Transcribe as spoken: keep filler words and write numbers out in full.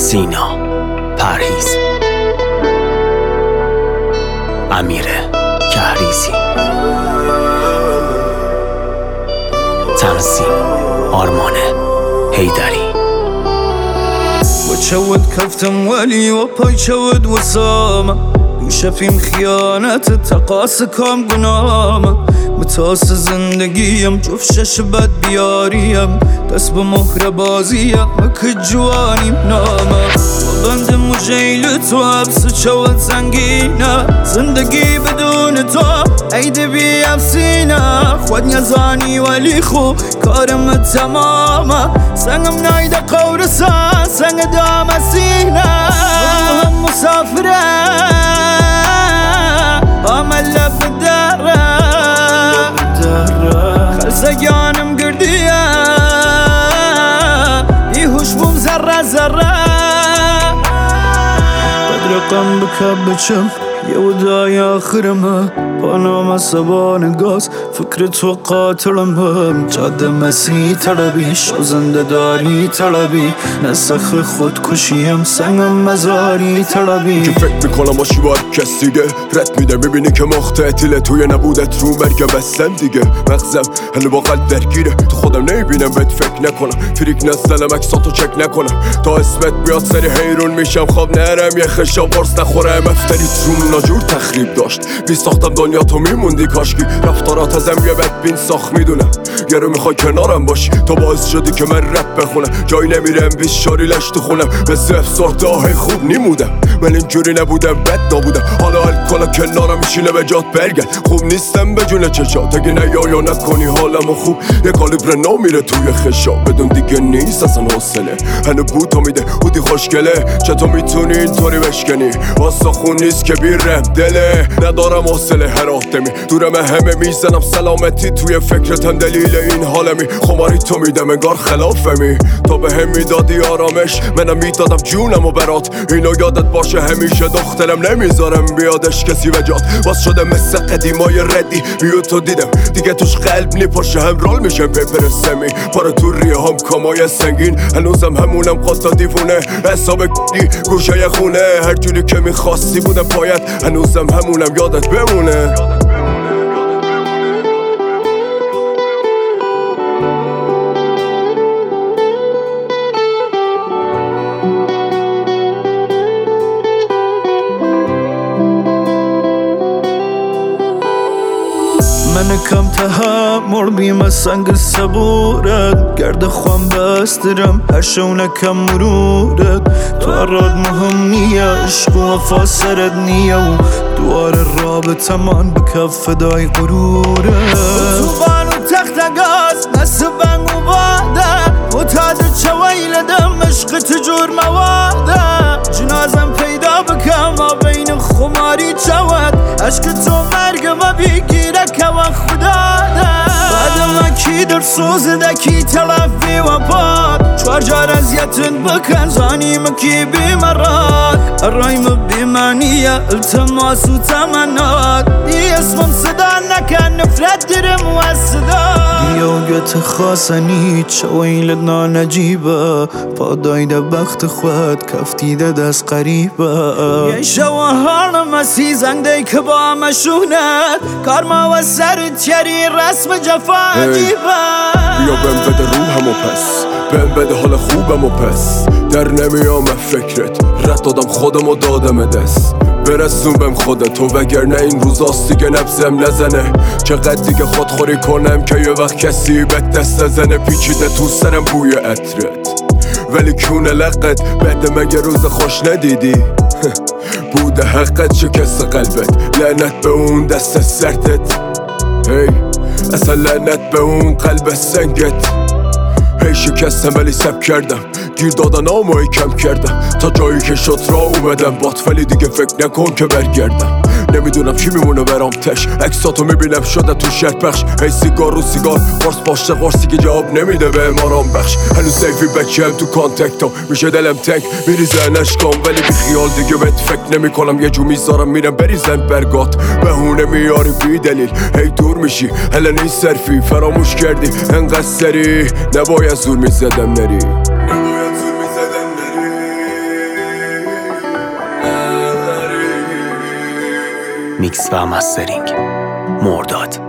سینا پرهیز، امیر کهریزی، تنظیم آرمان حیدری. با چود کفتم ولی و پای چود وسامه، دوشه فیم خیانت تقاس کام گنامه. متاس زندگیم جفت شش بد بیاریم، دست به مهر بازیم مک جوانیم نامه. بند مجیل تو حبس چود زنگینه، زندگی بدون تو عید بی افسینه. خود نزانی ولی خو کارم تمامه، سنگم نایده قورسان سنگ دام سینه. هم مسافره عمل لب داره، خلصگانم گردیه بیهوش بوم ذره ذره. بدرقم بکب بچم یه ودای آخرمه، پانام سبان گاز فکر تو قاتلمه. جاده مسیح طلبی شو زنده داری طلبی، نسخ خودکشیم سنگم مزاری طلبی. که فکر میکنم باشی با کس دیگه رد میده، میبینی که مختتیله توی نبودت رو مرگه بستم دیگه. مغزم هنو با قلب درگیره، تو خودم نمیبینم بهت فکر نکنم. فریک نزنم اکساتو چک نکنم، تا اسمت بیاد سری حیرون میشم. خواب نرم یه خشاب قرص نخورم، افتریت روم ناجور تخریب داشت. بی ساختم دنیا تو میموندی کاشکی، رفتارات ازم یه بدبین ساخت میدونم. یه رو میخوای کنارم باشی، تو باعث شدی که من رپ بخونم. جایی نمیرم بیش شاری لش تو خونم، مثل افسرده های خوب نیمودم. من اینجوری نبودم بد نبودم، حالا الکلا کنارم میشینه به جات برگرد. خوب نیستم به جون چشات، اگه نیا یا نکنی حالمو خوب. یه کالیبر نو میره توی خشاب، بدون دیگه نیست اصلا حوصله. هنو بوتا میده بودی خوشگله، چطور میتونی اینطوری بشکنی؟ واسه خون نیست که بیرم دله، ندارم حوصله هر آدمی. دورم همه میزنم سلامتی، توی فکرتم دلیل این حالمی. خماری تو میدم انگار خلافمی، تا به هم میدادی آرامش منم میدادم جونمو برات. اینو یادت باشه همیشه دخترم، نمیذارم بیادش کسی وجات. باز شده مثل قدیمای ردی، بیو تو دیدم دیگه توش قلب نیپاشه. هم رال میشم پیپر سمی پاره تو ریه هم کامای سنگین. هنوزم همونم قطا دیوونه، حساب گی گوشه خونه. هر جوری که میخواستی بودم پایت، هنوزم همونم یادت بمونه. من کم تحمل بیم سنگ صبورت، گرد خوام بسترم هر شونه کم مرورت. تو اراد مهم نیه، عشق و وفا سرت نیه، و دوار رابطه من به کف فدای غرورت. تو بانو تخت گاز نسل بنگ و باده، متعد چویلدم عشق تجور مواده. جنازم پیدا بکم ما بین خماری چود، عشق تو مرگ ما بگیره که و خدا ده. بعد ما کی در سوزده کی تلفی و پاد، چوار جار ازیتن بکن زانیم کی بیمراد. الرایم بیمانیه التماس و تمنات، دی اسمم صدا نکن نفرت درم و صدا. دیوگت خاصنی چویلدنا نجیبه، پادایده بخت خود کفتیده دست قریبه. یه شو حالم اسی زنگده که با مشونت، کارما و سر تیری رسم جفا عجیبه. بیا بهم بده روحمو پس، بهم بده حال خوبمو پس. در نمیام فکرت، رد دادم خودمو دادم دست. برسون بهم خودتو وگرنه این روزاست دیگه نبزم نزنه. چقدر دیگه خودخوری کنم که یه وقت کسی به دست نزنه. پیچیده تو سرم بوی عطرت، ولی کونه لقت بعد مگه روز خوش ندیدی؟ بوده حقت شکست قلبت، لعنت به اون دست سرتت. هی اصلا لعنت به اون قلب سنگت. هی شکستم ولی سب کردم، گیر دادن آمایی کم کردم. تا جایی که شد را اومدم بات، ولی دیگه فکر نکن که برگردم. نمیدونم چی میمونه برام تش، عکساتو میبینم شده تو شهر پخش. هی سیگار رو سیگار قرص پاشته قرصی که جواب نمیده به آرام بخش. هنوز سیفی بچم تو کانتکتا، میشه دلم تنگ میریزن اشکام. ولی بی خیال دیگه بهت فکر نمی کنم، یه جو میذارم میرم بریزن برگات. بهونه میاری بی دلیل، هی دور میشی هلا نیست صرفی. فراموش کردی انقدر سری، نباید زور میزدم نری. میکس و مسترینگ مرداد.